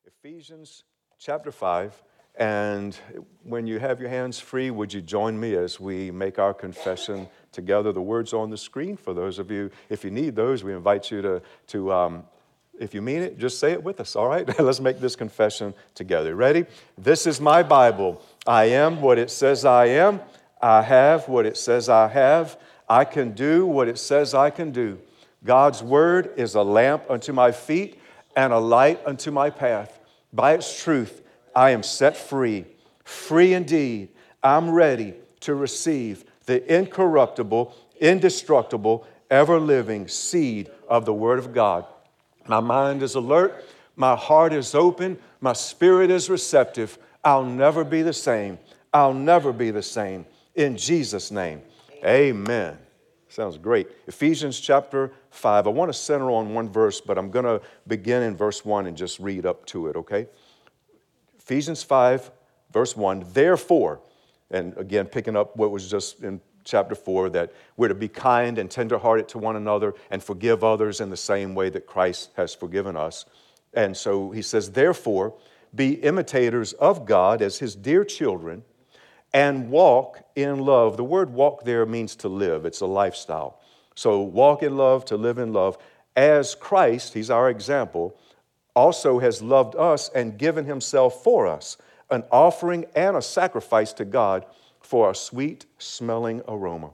Ephesians chapter 5, and when you have your hands free, would you join me as we make our confession together? The words on the screen for those of you, if you need those, we invite you to if you mean it, just say it with us, all right? Let's make this confession together. Ready? This is my Bible. I am what it says I am. I have what it says I have. I can do what it says I can do. God's word is a lamp unto my feet and a light unto my path. By its truth, I am set free. Free indeed. I'm ready to receive the incorruptible, indestructible, ever-living seed of the Word of God. My mind is alert. My heart is open. My spirit is receptive. I'll never be the same. I'll never be the same. In Jesus' name, amen. Sounds great. Ephesians chapter 5. I want to center on one verse, but I'm going to begin in verse 1 and just read up to it, okay? Ephesians 5, verse 1. Therefore, and again, picking up what was just in chapter 4, that we're to be kind and tenderhearted to one another and forgive others in the same way that Christ has forgiven us. And so he says, therefore, be imitators of God as his dear children, and walk in love. The word walk there means to live. It's a lifestyle. So walk in love, to live in love, as Christ, he's our example, also has loved us and given himself for us, an offering and a sacrifice to God for a sweet-smelling aroma.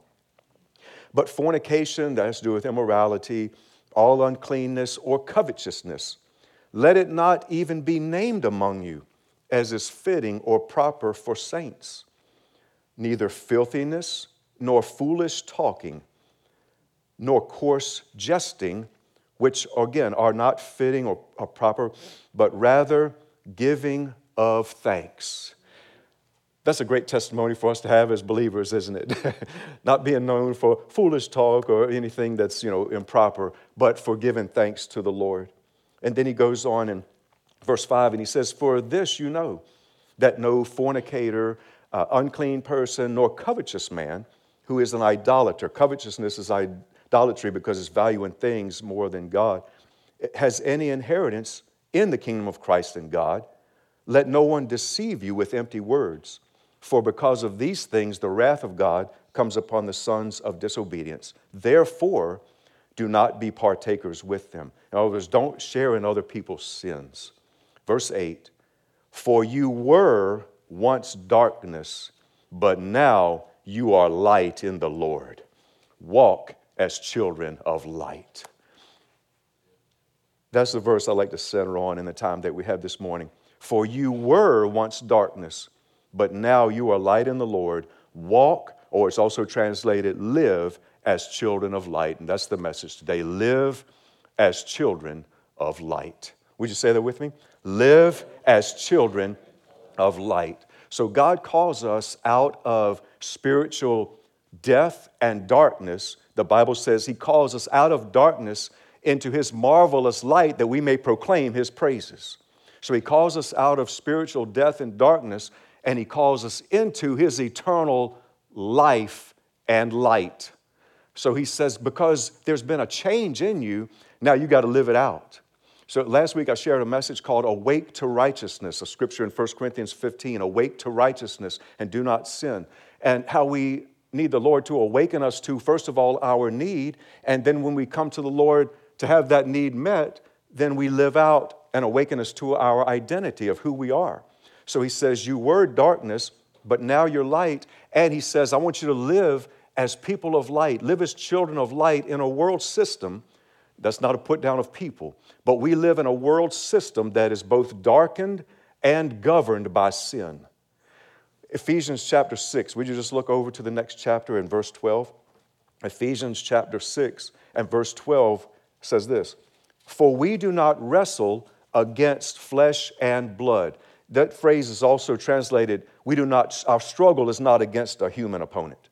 But fornication, that has to do with immorality, all uncleanness or covetousness, let it not even be named among you, as is fitting or proper for saints. Neither filthiness, nor foolish talking, nor coarse jesting, which again are not fitting or proper, but rather giving of thanks. That's a great testimony for us to have as believers, isn't it? Not being known for foolish talk or anything that's, improper, but for giving thanks to the Lord. And then he goes on in verse 5 and he says, for this you know, that no fornicator, unclean person, nor covetous man, who is an idolater. Covetousness is idolatry because it's valuing things more than God. It has any inheritance in the kingdom of Christ and God. Let no one deceive you with empty words. For because of these things, the wrath of God comes upon the sons of disobedience. Therefore, do not be partakers with them. In other words, don't share in other people's sins. Verse 8, for you were once darkness, but now you are light in the Lord. Walk as children of light. That's the verse I like to center on in the time that we have this morning. For you were once darkness, but now you are light in the Lord. Walk, or it's also translated, live as children of light. And that's the message today. Live as children of light. Would you say that with me? Live as children of light. So God calls us out of spiritual death and darkness. The Bible says he calls us out of darkness into his marvelous light that we may proclaim his praises. So he calls us out of spiritual death and darkness, and he calls us into his eternal life and light. So he says, because there's been a change in you, now you got to live it out. So last week I shared a message called Awake to Righteousness, a scripture in 1 Corinthians 15, awake to righteousness and do not sin. And how we need the Lord to awaken us to, first of all, our need. And then when we come to the Lord to have that need met, then we live out and awaken us to our identity of who we are. So he says, you were darkness, but now you're light. And he says, I want you to live as people of light, live as children of light in a world system. That's not a put down of people, but we live in a world system that is both darkened and governed by sin. Ephesians chapter 6, would you just look over to the next chapter in verse 12? Ephesians chapter 6 and verse 12 says this, for we do not wrestle against flesh and blood. That phrase is also translated, our struggle is not against a human opponent.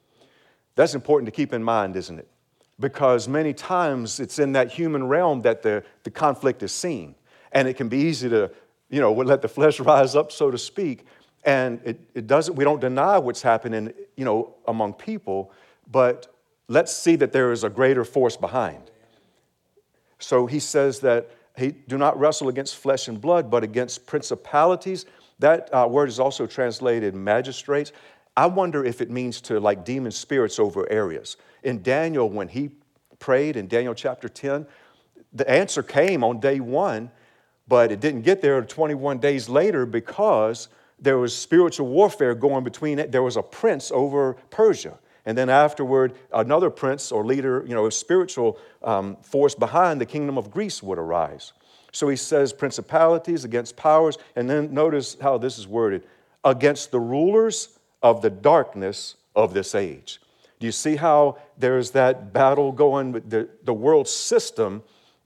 That's important to keep in mind, isn't it? Because many times it's in that human realm that the conflict is seen. And it can be easy to, let the flesh rise up, so to speak. And we don't deny what's happening, among people, but let's see that there is a greater force behind. So he says that do not wrestle against flesh and blood, but against principalities. That word is also translated magistrates. I wonder if it means to like demon spirits over areas. In Daniel, when he prayed in Daniel chapter 10, the answer came on day 1, but it didn't get there 21 days later because there was spiritual warfare going between it. There was a prince over Persia. And then afterward, another prince or leader, a spiritual force behind the kingdom of Greece would arise. So he says principalities against powers. And then notice how this is worded, against the rulers of the darkness of this age. Do you see how there's that battle going? The world system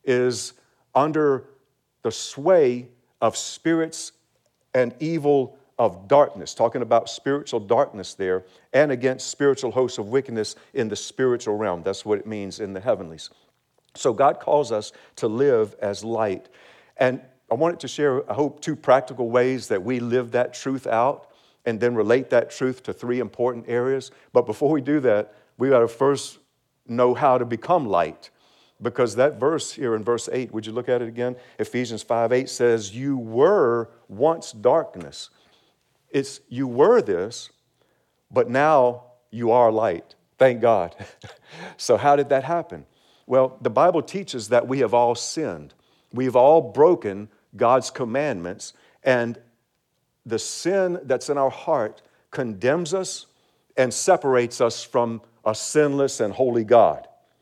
is under the sway of spirits and evil of darkness, talking about spiritual darkness there, and against spiritual hosts of wickedness in the spiritual realm. That's what it means in the heavenlies. So God calls us to live as light. And I wanted to share, I hope, 2 practical ways that we live that truth out and then relate that truth to 3 important areas. But before we do that, we got to first know how to become light. Because that verse here in verse 8, would you look at it again? Ephesians 5:8 says, you were once darkness. It's you were this, but now you are light. Thank God. So how did that happen? Well, the Bible teaches that we have all sinned. We've all broken God's commandments, and the sin that's in our heart condemns us and separates us from a sinless and holy God.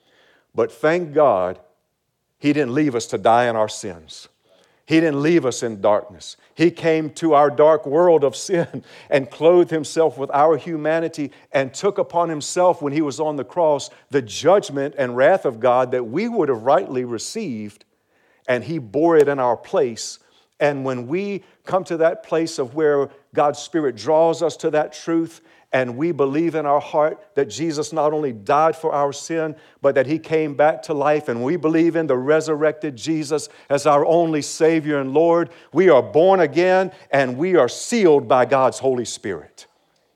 But thank God, He didn't leave us to die in our sins. He didn't leave us in darkness. He came to our dark world of sin and clothed Himself with our humanity and took upon Himself when He was on the cross the judgment and wrath of God that we would have rightly received, and He bore it in our place. And when we come to that place of where God's Spirit draws us to that truth, and we believe in our heart that Jesus not only died for our sin, but that He came back to life, and we believe in the resurrected Jesus as our only Savior and Lord, we are born again and we are sealed by God's Holy Spirit.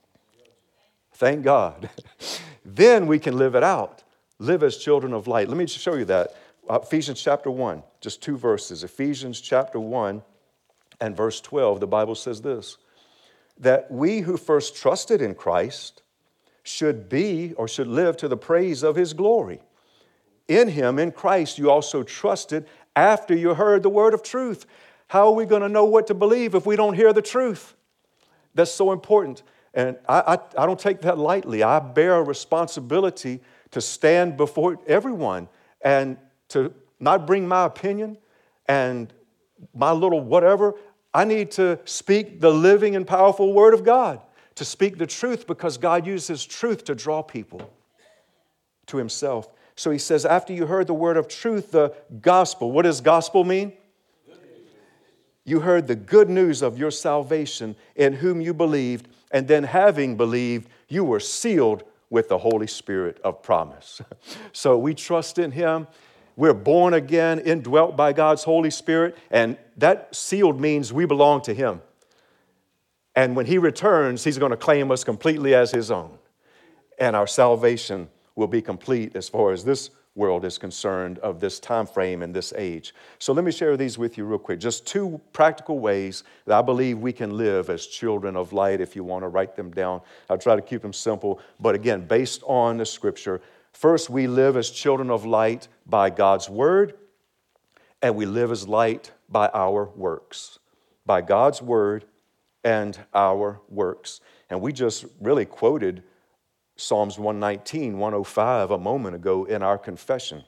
Thank God. Then we can live it out. Live as children of light. Let me show you that. Ephesians chapter 1, just 2 verses. Ephesians chapter 1 and verse 12, the Bible says this, that we who first trusted in Christ should be or should live to the praise of His glory. In Him, in Christ, you also trusted after you heard the word of truth. How are we going to know what to believe if we don't hear the truth? That's so important. And I don't take that lightly. I bear a responsibility to stand before everyone and to not bring my opinion and my little whatever. I need to speak the living and powerful Word of God, to speak the truth, because God uses truth to draw people to Himself. So He says, after you heard the word of truth, the gospel. What does gospel mean? You heard the good news of your salvation, in whom you believed, and then having believed, you were sealed with the Holy Spirit of promise. So we trust in Him. We're born again, indwelt by God's Holy Spirit, and that sealed means we belong to Him. And when He returns, He's going to claim us completely as His own. And our salvation will be complete as far as this world is concerned of this time frame and this age. So let me share these with you real quick. Just 2 practical ways that I believe we can live as children of light. If you want to write them down, I'll try to keep them simple. But again, based on the Scripture. First, we live as children of light by God's Word, and we live as light by our works. By God's Word and our works. And we just really quoted Psalms 119, 105 a moment ago in our confession.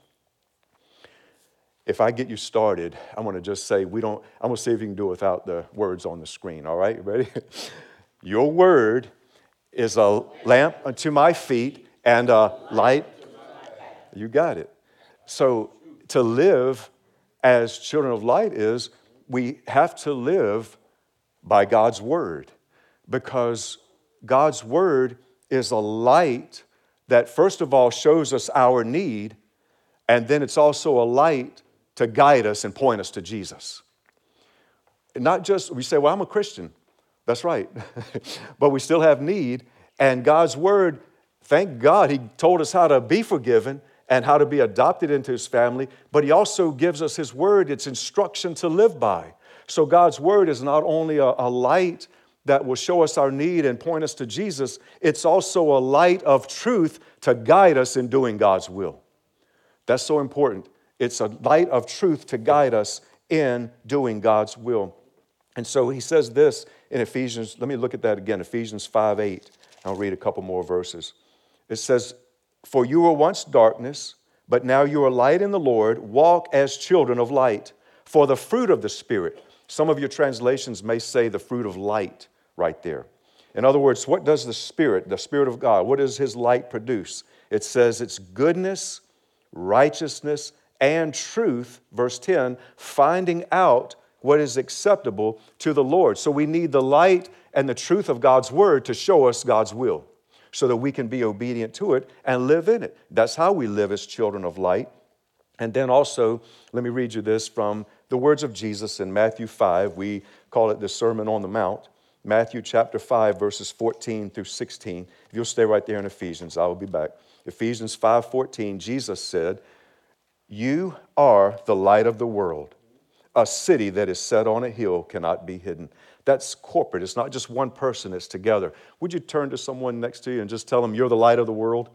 If I get you started, I'm going to just say I'm going to see if you can do it without the words on the screen. All right, ready? Your word is a lamp unto my feet and a light. You got it. So to live as children of light is we have to live by God's word, because God's word is a light that first of all shows us our need, and then it's also a light to guide us and point us to Jesus. And not just, we say, well, I'm a Christian. That's right. But we still have need, and God's word, thank God, He told us how to be forgiven, and how to be adopted into his family, but he also gives us his word, its instruction to live by. So God's word is not only a light that will show us our need and point us to Jesus, it's also a light of truth to guide us in doing God's will. That's so important. It's a light of truth to guide us in doing God's will. And so he says this in Ephesians, let me look at that again, Ephesians 5:8. I'll read a couple more verses. It says, "For you were once darkness, but now you are light in the Lord. Walk as children of light. For the fruit of the Spirit," some of your translations may say the fruit of light right there. In other words, what does the Spirit of God, what does his light produce? It says it's goodness, righteousness, and truth, verse 10, finding out what is acceptable to the Lord. So we need the light and the truth of God's word to show us God's will so that we can be obedient to it and live in it. That's how we live as children of light. And then also, let me read you this from the words of Jesus in Matthew 5. We call it the Sermon on the Mount. Matthew chapter 5, verses 14 through 16. If you'll stay right there in Ephesians, I will be back. Ephesians 5:14, Jesus said, "You are the light of the world. A city that is set on a hill cannot be hidden." That's corporate. It's not just one person, it's together. Would you turn to someone next to you and just tell them, "You're the light of the world"?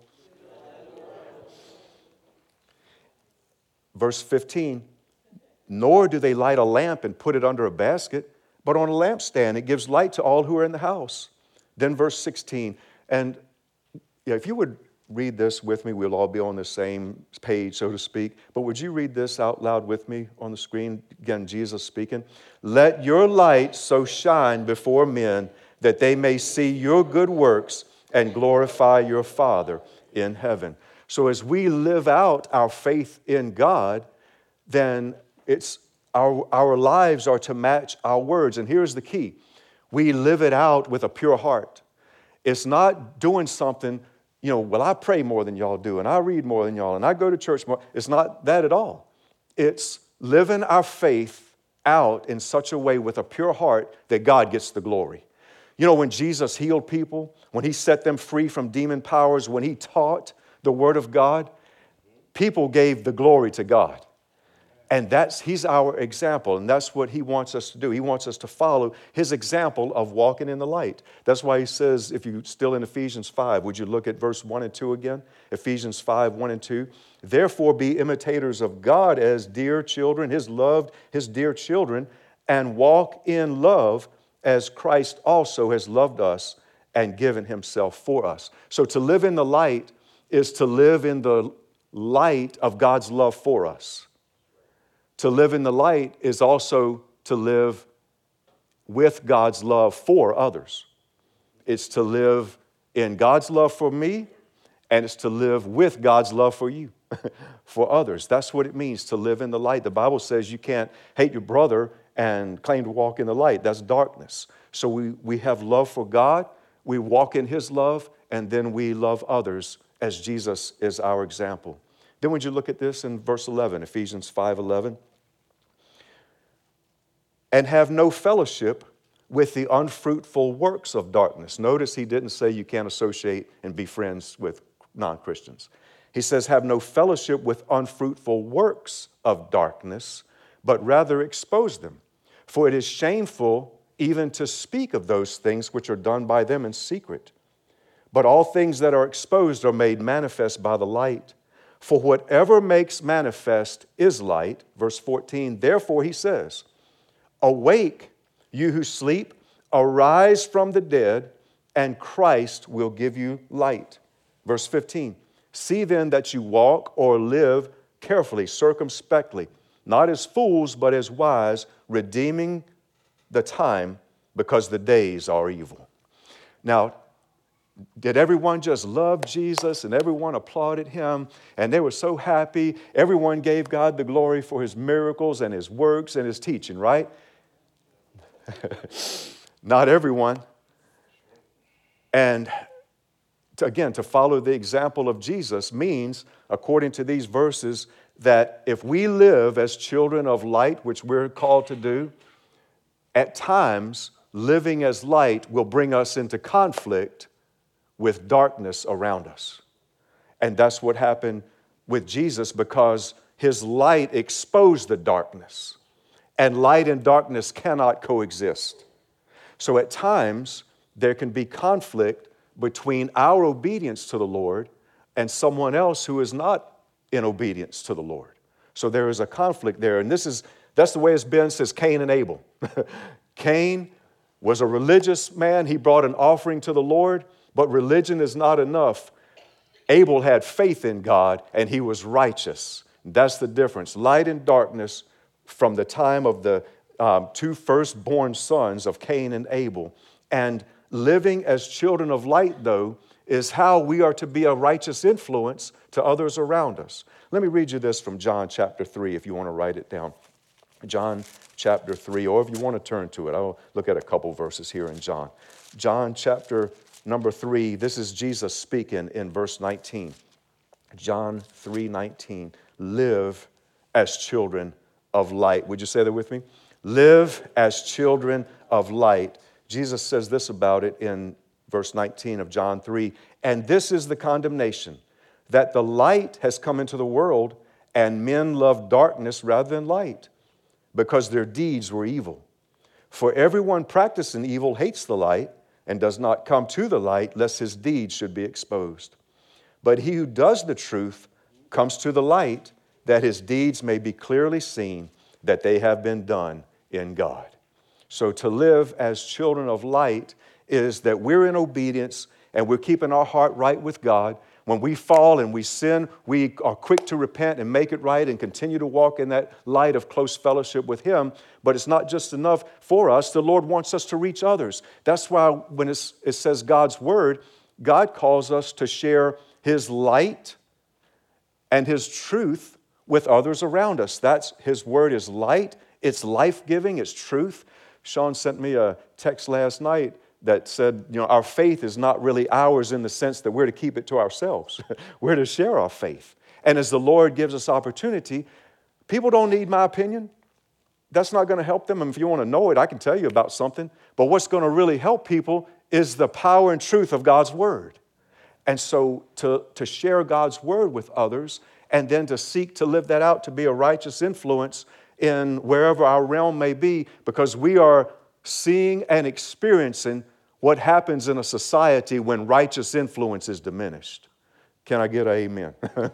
Verse 15, "Nor do they light a lamp and put it under a basket, but on a lampstand. It gives light to all who are in the house." Then verse 16, and if you would read this with me, we'll all be on the same page, so to speak. But would you read this out loud with me on the screen? Again, Jesus speaking. "Let your light so shine before men that they may see your good works and glorify your Father in heaven." So as we live out our faith in God, then it's our lives are to match our words. And here's the key. We live it out with a pure heart. It's not doing something, well, I pray more than y'all do, and I read more than y'all, and I go to church more. It's not that at all. It's living our faith out in such a way with a pure heart that God gets the glory. When Jesus healed people, when he set them free from demon powers, when he taught the word of God, people gave the glory to God. And he's our example, and that's what he wants us to do. He wants us to follow his example of walking in the light. That's why he says, if you're still in Ephesians 5, would you look at verse 1 and 2 again? Ephesians 5, 1 and 2. "Therefore be imitators of God as dear children," his dear children, "and walk in love as Christ also has loved us and given himself for us." So to live in the light is to live in the light of God's love for us. To live in the light is also to live with God's love for others. It's to live in God's love for me, and it's to live with God's love for you, for others. That's what it means to live in the light. The Bible says you can't hate your brother and claim to walk in the light. That's darkness. So we have love for God, we walk in his love, and then we love others as Jesus is our example. Then would you look at this in verse 11, Ephesians 5:11. "And have no fellowship with the unfruitful works of darkness." Notice he didn't say you can't associate and be friends with non-Christians. He says, "Have no fellowship with unfruitful works of darkness, but rather expose them. For it is shameful even to speak of those things which are done by them in secret. But all things that are exposed are made manifest by the light. For whatever makes manifest is light." Verse 14, "Therefore he says, awake, you who sleep, arise from the dead, and Christ will give you light." Verse 15, "See then that you walk or live carefully, circumspectly, not as fools, but as wise, redeeming the time, because the days are evil." Now, did everyone just love Jesus and everyone applauded him and they were so happy? Everyone gave God the glory for his miracles and his works and his teaching, right? Not everyone. And to follow the example of Jesus means, according to these verses, that if we live as children of light, which we're called to do, at times, living as light will bring us into conflict with darkness around us. And that's what happened with Jesus because his light exposed the darkness, and light and darkness cannot coexist. So at times, there can be conflict between our obedience to the Lord and someone else who is not in obedience to the Lord. So there is a conflict there, and that's the way it's been since Cain and Abel. Cain was a religious man. He brought an offering to the Lord, but religion is not enough. Abel had faith in God, and he was righteous. That's the difference. Light and darkness from the time of the two firstborn sons of Cain and Abel. And living as children of light, though, is how we are to be a righteous influence to others around us. Let me read you this from John chapter 3 if you want to write it down. John chapter 3, or if you want to turn to it. I'll look at a couple verses here in John. John chapter number 3, this is Jesus speaking in verse 19. John 3:19. Live as children of light. Would you say that with me? Live as children of light. Jesus says this about it in verse 19 of John 3. And this is the condemnation, that the light has come into the world, and men love darkness rather than light, because their deeds were evil. For everyone practicing evil hates the light and does not come to the light, lest his deeds should be exposed. But he who does the truth comes to the light, that his deeds may be clearly seen, that they have been done in God. So to live as children of light is that we're in obedience and we're keeping our heart right with God. When we fall and we sin, we are quick to repent and make it right and continue to walk in that light of close fellowship with Him. But it's not just enough for us. The Lord wants us to reach others. That's why when it says God's Word, God calls us to share His light and His truth with others around us. That's His Word is light, it's life-giving, it's truth. Sean sent me a text last night that said, our faith is not really ours in the sense that we're to keep it to ourselves. We're to share our faith. And as the Lord gives us opportunity, people don't need my opinion. That's not going to help them. And if you want to know it, I can tell you about something. But what's going to really help people is the power and truth of God's Word. And so to share God's Word with others and then to seek to live that out, to be a righteous influence in wherever our realm may be, because we are seeing and experiencing what happens in a society when righteous influence is diminished. Can I get an amen?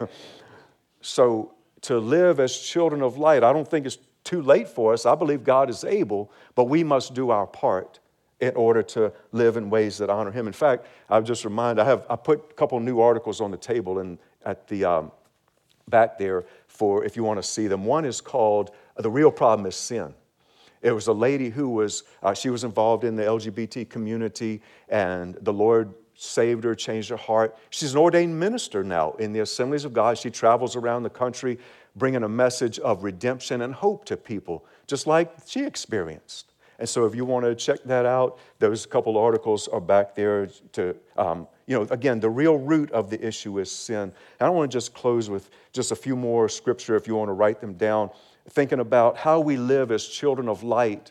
So to live as children of light, I don't think it's too late for us. I believe God is able, but we must do our part in order to live in ways that honor Him. In fact, I'll just remind, I put a couple new articles on the table and at the back there for if you want to see them. One is called The Real Problem is Sin. It was a lady who she was involved in the LGBT community, and the Lord saved her, changed her heart. She's an ordained minister now in the Assemblies of God. She travels around the country bringing a message of redemption and hope to people, just like she experienced. And so if you want to check that out, those couple articles are back there to, again, the real root of the issue is sin. And I want to just close with just a few more scripture if you want to write them down, thinking about how we live as children of light.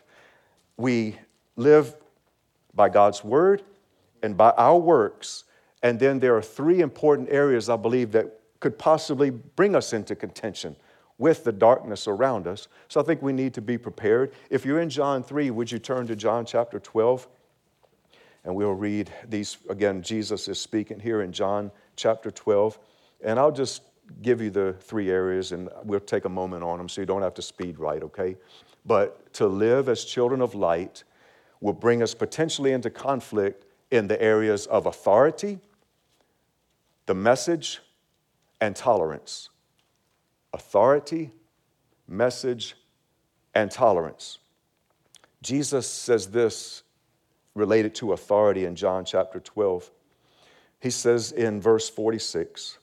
We live by God's Word and by our works. And then there are three important areas, I believe, that could possibly bring us into contention with the darkness around us. So I think we need to be prepared. If you're in John 3, would you turn to John chapter 12? And we'll read these. Again, Jesus is speaking here in John chapter 12. And I'll just give you the three areas, and we'll take a moment on them so you don't have to speed right, okay? But to live as children of light will bring us potentially into conflict in the areas of authority, the message, and tolerance. Authority, message, and tolerance. Jesus says this related to authority in John chapter 12. He says in verse 46,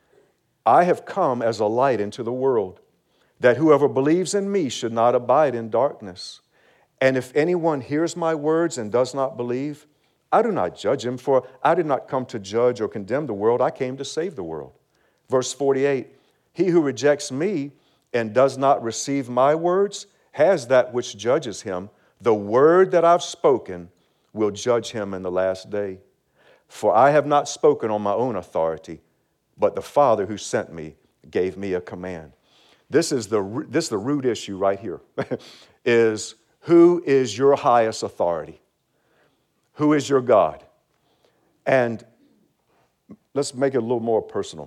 I have come as a light into the world, that whoever believes in me should not abide in darkness. And if anyone hears my words and does not believe, I do not judge him, for I did not come to judge or condemn the world. I came to save the world. Verse 48, he who rejects me and does not receive my words has that which judges him. The word that I've spoken will judge him in the last day. For I have not spoken on my own authority, but the Father who sent me gave me a command. This is the root issue right here, is who is your highest authority? Who is your God? And let's make it a little more personal.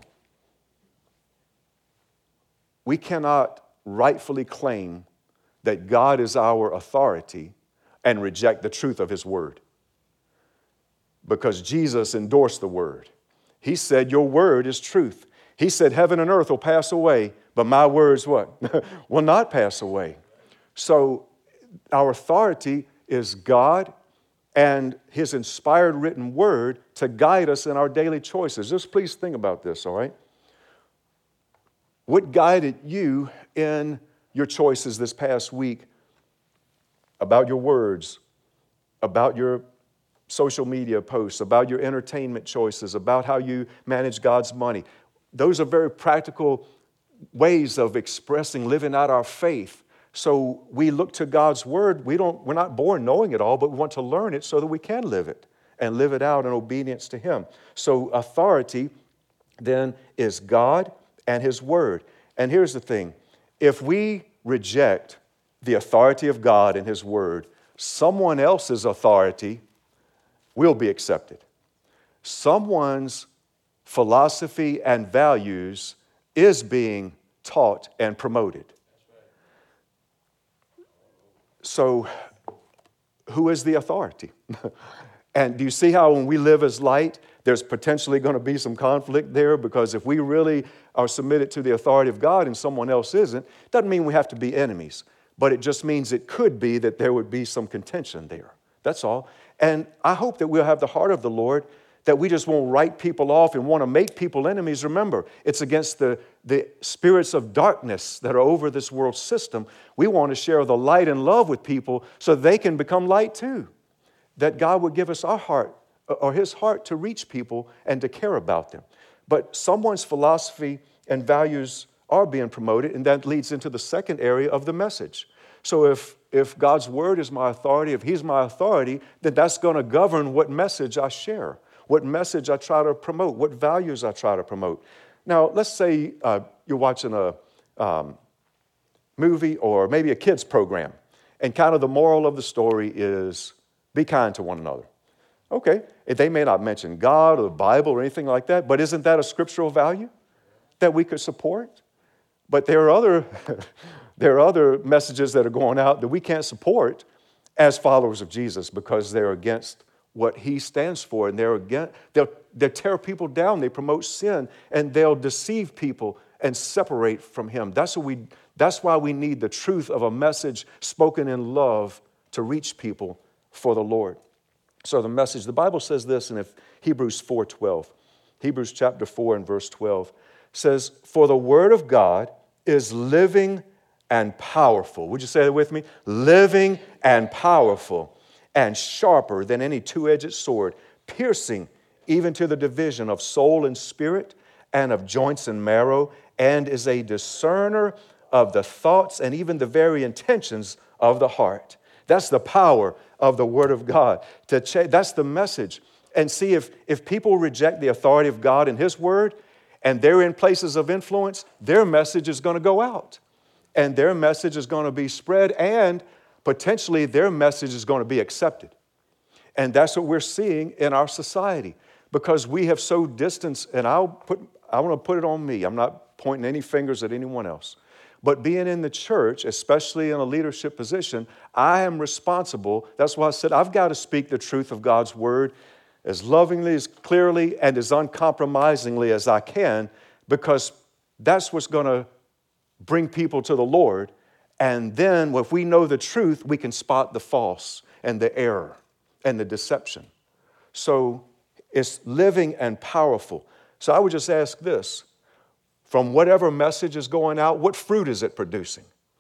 We cannot rightfully claim that God is our authority and reject the truth of his word, because Jesus endorsed the word. He said, your word is truth. He said, heaven and earth will pass away, but my words what? Will not pass away. So our authority is God and his inspired written word to guide us in our daily choices. Just please think about this, all right? What guided you in your choices this past week about your words, about your social media posts, about your entertainment choices, about how you manage God's money? Those are very practical ways of expressing, living out our faith. So we look to God's word. We're not born knowing it all, but we want to learn it so that we can live it and live it out in obedience to him. So authority then is God and his word. And here's the thing. If we reject the authority of God and his word, someone else's authority will be accepted. Someone's philosophy and values is being taught and promoted. So, who is the authority? And do you see how when we live as light, there's potentially going to be some conflict there? Because if we really are submitted to the authority of God and someone else isn't, doesn't mean we have to be enemies. But it just means it could be that there would be some contention there. That's all. And I hope that we'll have the heart of the Lord, that we just won't write people off and want to make people enemies. Remember, it's against the spirits of darkness that are over this world system. We want to share the light and love with people so they can become light too. That God would give us our heart, or his heart, to reach people and to care about them. But someone's philosophy and values are being promoted, and that leads into the second area of the message. So if God's word is my authority, if he's my authority, then that's going to govern what message I share, what message I try to promote, what values I try to promote. Now, let's say you're watching a movie or maybe a kid's program, and kind of the moral of the story is be kind to one another. Okay, they may not mention God or the Bible or anything like that, but isn't that a scriptural value that we could support? But there are other messages that are going out that we can't support as followers of Jesus because they're against what he stands for, and they'll tear people down, they promote sin, and they'll deceive people and separate from him. That's why we need the truth of a message spoken in love to reach people for the Lord. So the message, the Bible says this in Hebrews 4:12. Hebrews chapter 4 and verse 12 says, "For the word of God is living and powerful." Would you say that with me? Living and powerful, and sharper than any two-edged sword, piercing even to the division of soul and spirit, and of joints and marrow, and is a discerner of the thoughts and even the very intentions of the heart. That's the power of the Word of God. That's the message. And see, if people reject the authority of God and his Word, and they're in places of influence, their message is going to go out. And their message is going to be spread, and potentially their message is going to be accepted. And that's what we're seeing in our society, because we have so distanced, and I want to put it on me. I'm not pointing any fingers at anyone else. But being in the church, especially in a leadership position, I am responsible. That's why I said I've got to speak the truth of God's word as lovingly, as clearly, and as uncompromisingly as I can, because that's what's going to bring people to the Lord. And then if we know the truth, we can spot the false and the error and the deception. So it's living and powerful. So I would just ask this. From whatever message is going out, what fruit is it producing?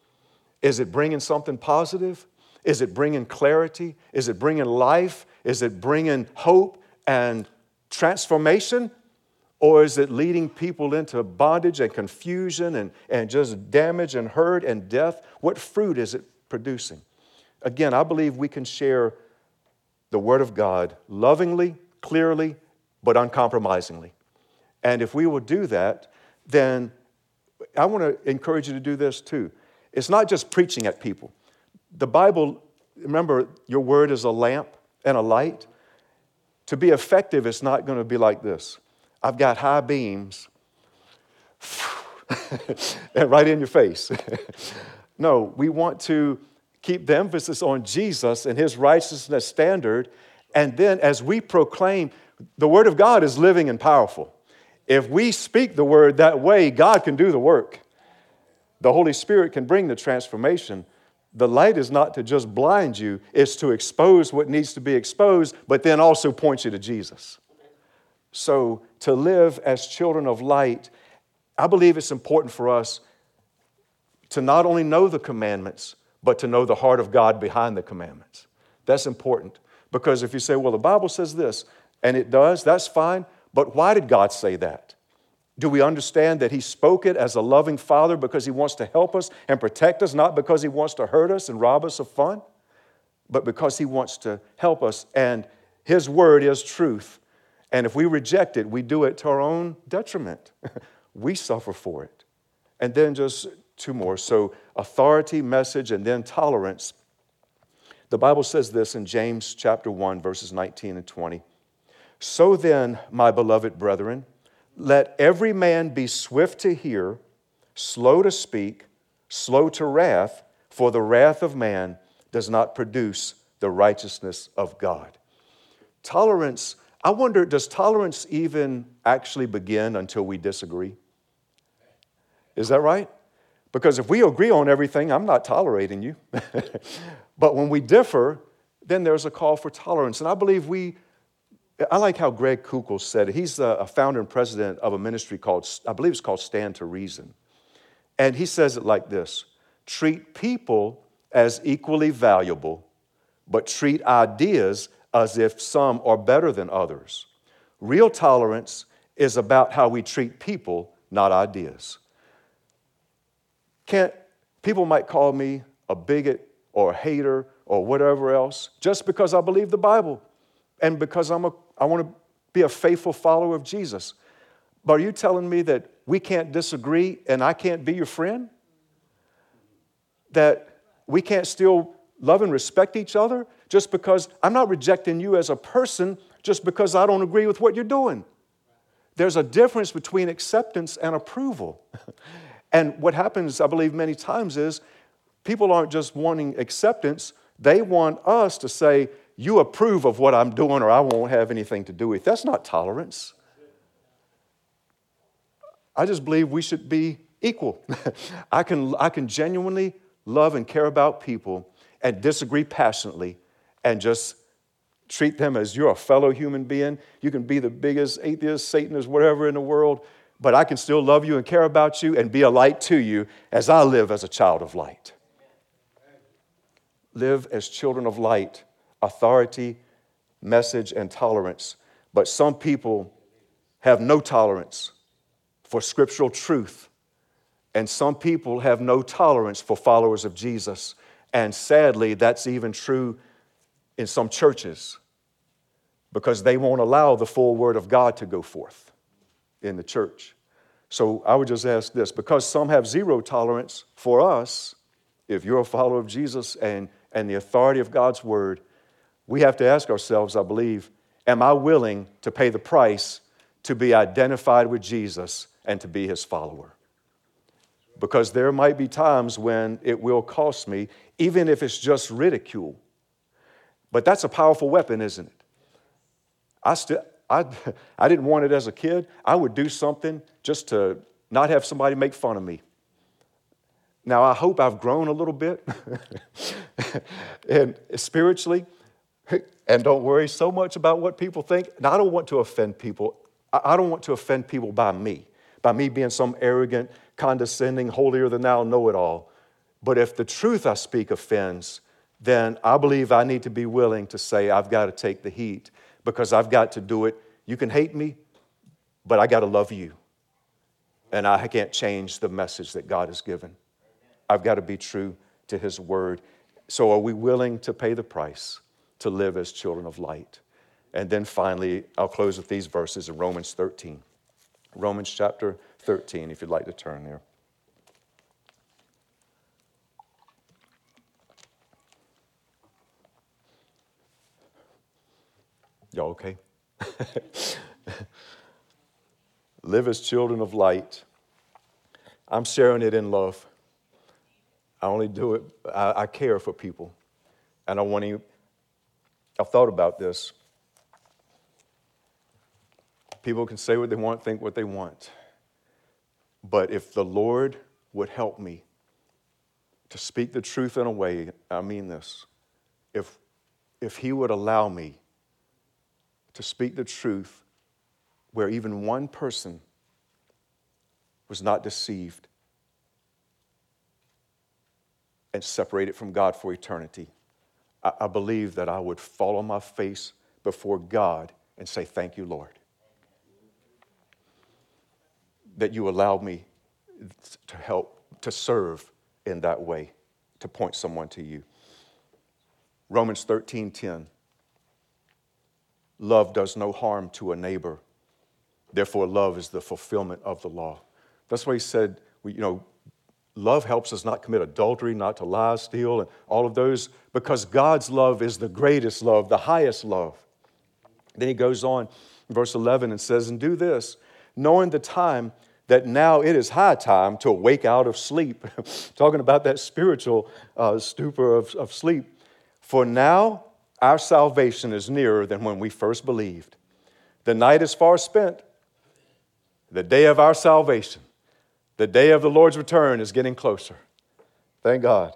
Is it bringing something positive? Is it bringing clarity? Is it bringing life? Is it bringing hope and transformation? Or is it leading people into bondage and confusion and just damage and hurt and death? What fruit is it producing? Again, I believe we can share the Word of God lovingly, clearly, but uncompromisingly. And if we will do that, then I want to encourage you to do this too. It's not just preaching at people. The Bible, remember, your word is a lamp and a light. To be effective, it's not going to be like this. I've got high beams and right in your face. No, we want to keep the emphasis on Jesus and his righteousness standard. And then as we proclaim, the word of God is living and powerful. If we speak the word that way, God can do the work. The Holy Spirit can bring the transformation. The light is not to just blind you, it's to expose what needs to be exposed, but then also point you to Jesus. So to live as children of light, I believe it's important for us to not only know the commandments, but to know the heart of God behind the commandments. That's important. Because if you say, well, the Bible says this, and it does, that's fine, but why did God say that? Do we understand that he spoke it as a loving father because he wants to help us and protect us, not because he wants to hurt us and rob us of fun, but because he wants to help us, and his word is truth. And if we reject it, we do it to our own detriment. We suffer for it. And then just two more. So authority, message, and then tolerance. The Bible says this in James chapter 1, verses 19 and 20. So then, my beloved brethren, let every man be swift to hear, slow to speak, slow to wrath, for the wrath of man does not produce the righteousness of God. Tolerance, I wonder, does tolerance even actually begin until we disagree? Is that right? Because if we agree on everything, I'm not tolerating you. But when we differ, then there's a call for tolerance. And I believe I like how Greg Kukul said it. He's a founder and president of a ministry called, I believe it's called Stand to Reason. And he says it like this: treat people as equally valuable, but treat ideas as if some are better than others. Real tolerance is about how we treat people, not ideas. People might call me a bigot or a hater or whatever else just because I believe the Bible and because I want to be a faithful follower of Jesus. But are you telling me that we can't disagree and I can't be your friend? That we can't still love and respect each other just because I'm not rejecting you as a person just because I don't agree with what you're doing? There's a difference between acceptance and approval. And what happens, I believe, many times is people aren't just wanting acceptance. They want us to say, you approve of what I'm doing or I won't have anything to do with it. That's not tolerance. I just believe we should be equal. I can genuinely love and care about people and disagree passionately and just treat them as you're a fellow human being. You can be the biggest atheist, Satanist, whatever in the world, but I can still love you and care about you and be a light to you as I live as a child of light. Live as children of light, authority, message, and tolerance. But some people have no tolerance for scriptural truth, and some people have no tolerance for followers of Jesus. And sadly, that's even true in some churches because they won't allow the full word of God to go forth in the church. So I would just ask this, because some have zero tolerance for us, if you're a follower of Jesus and the authority of God's word, we have to ask ourselves, I believe, am I willing to pay the price to be identified with Jesus and to be his follower? Because there might be times when it will cost me, even if it's just ridicule. But that's a powerful weapon, isn't it? I didn't want it as a kid. I would do something just to not have somebody make fun of me. Now, I hope I've grown a little bit and spiritually, and don't worry so much about what people think. Now, I don't want to offend people. I don't want to offend people by me being some arrogant, condescending, holier-than-thou know-it-all. But if the truth I speak offends, then I believe I need to be willing to say I've got to take the heat because I've got to do it. You can hate me, but I got to love you. And I can't change the message that God has given. I've got to be true to his word. So are we willing to pay the price to live as children of light? And then finally, I'll close with these verses in Romans 13. Romans chapter 13, if you'd like to turn there. Y'all okay? Live as children of light. I'm sharing it in love. I only do it, I care for people. And I've thought about this. People can say what they want, think what they want. But if the Lord would help me to speak the truth in a way, I mean this, if he would allow me to speak the truth where even one person was not deceived and separated from God for eternity, I believe that I would fall on my face before God and say, thank you, Lord, that you allowed me to help, to serve in that way, to point someone to you. Romans 13:10. Love does no harm to a neighbor. Therefore, love is the fulfillment of the law. That's why he said, love helps us not commit adultery, not to lie, steal, and all of those, because God's love is the greatest love, the highest love. Then he goes on in verse 11 and says, and do this, knowing the time that now it is high time to awake out of sleep. Talking about that spiritual stupor of sleep. For now our salvation is nearer than when we first believed. The night is far spent. The day of our salvation, the day of the Lord's return is getting closer. Thank God.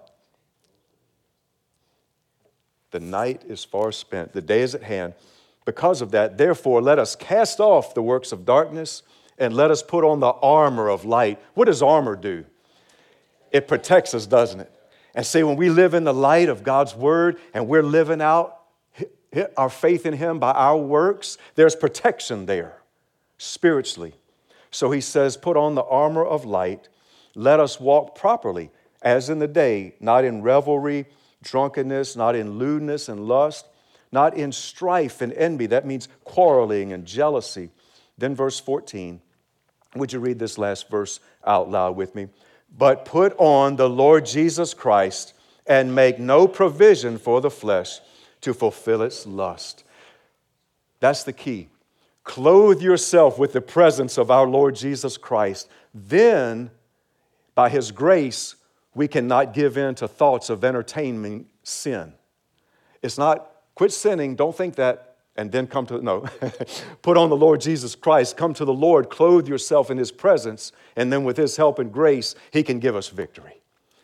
The night is far spent. The day is at hand. Because of that, therefore, let us cast off the works of darkness and let us put on the armor of light. What does armor do? It protects us, doesn't it? And see, when we live in the light of God's word and we're living out our faith in him by our works, there's protection there spiritually. So he says, put on the armor of light. Let us walk properly as in the day, not in revelry, drunkenness, not in lewdness and lust, not in strife and envy. That means quarreling and jealousy. Then verse 14. Would you read this last verse out loud with me? But put on the Lord Jesus Christ and make no provision for the flesh to fulfill its lust. That's the key. Clothe yourself with the presence of our Lord Jesus Christ. Then, by his grace, we cannot give in to thoughts of entertaining sin. It's not quit sinning, don't think that, and then come to, no. Put on the Lord Jesus Christ, come to the Lord, clothe yourself in his presence, and then with his help and grace, he can give us victory.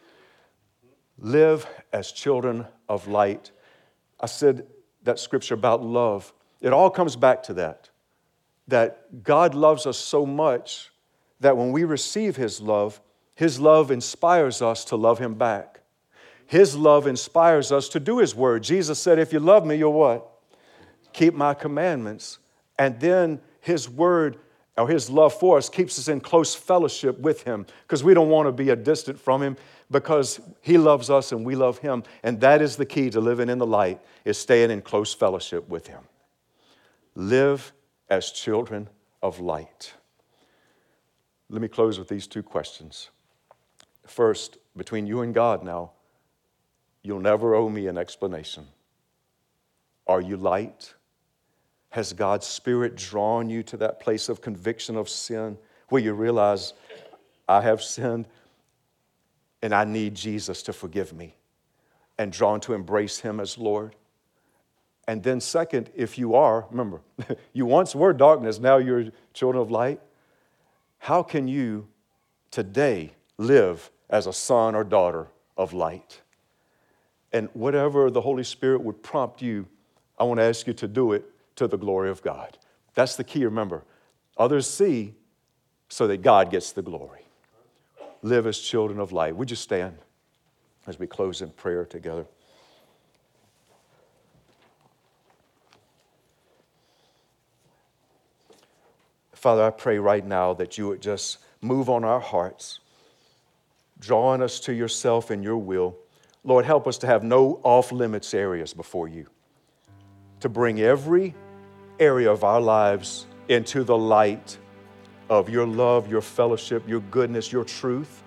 Live as children of light. I said that scripture about love. It all comes back to that God loves us so much that when we receive his love inspires us to love him back. His love inspires us to do his word. Jesus said, if you love me, you'll what? Keep my commandments. And then his word or his love for us keeps us in close fellowship with him because we don't want to be distant from him because he loves us and we love him. And that is the key to living in the light, is staying in close fellowship with him. Live as children of light. Let me close with these two questions. First, between you and God now, you'll never owe me an explanation. Are you light? Has God's Spirit drawn you to that place of conviction of sin where you realize, I have sinned and I need Jesus to forgive me, and drawn to embrace him as Lord? And then second, if you are, remember, you once were darkness, now you're children of light. How can you today live as a son or daughter of light? And whatever the Holy Spirit would prompt you, I want to ask you to do it to the glory of God. That's the key, remember. Others see so that God gets the glory. Live as children of light. Would you stand as we close in prayer together? Father, I pray right now that you would just move on our hearts, drawing us to yourself and your will. Lord, help us to have no off-limits areas before you, to bring every area of our lives into the light of your love, your fellowship, your goodness, your truth.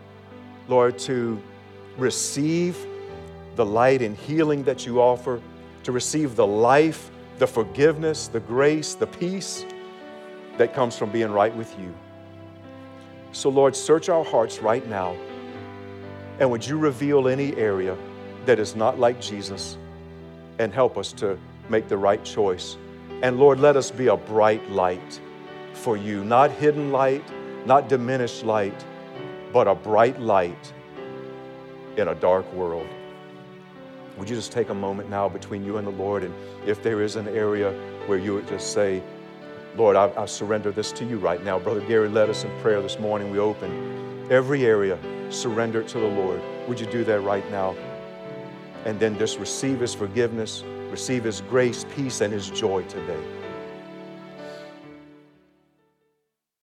Lord, to receive the light and healing that you offer, to receive the life, the forgiveness, the grace, the peace that comes from being right with you. So Lord, search our hearts right now, and would you reveal any area that is not like Jesus, and help us to make the right choice. And Lord, let us be a bright light for you, not hidden light, not diminished light, but a bright light in a dark world. Would you just take a moment now between you and the Lord, and if there is an area where you would just say, Lord, I surrender this to you right now. Brother Gary led us in prayer this morning. We open every area, surrender it to the Lord. Would you do that right now? And then just receive His forgiveness, receive His grace, peace, and His joy today.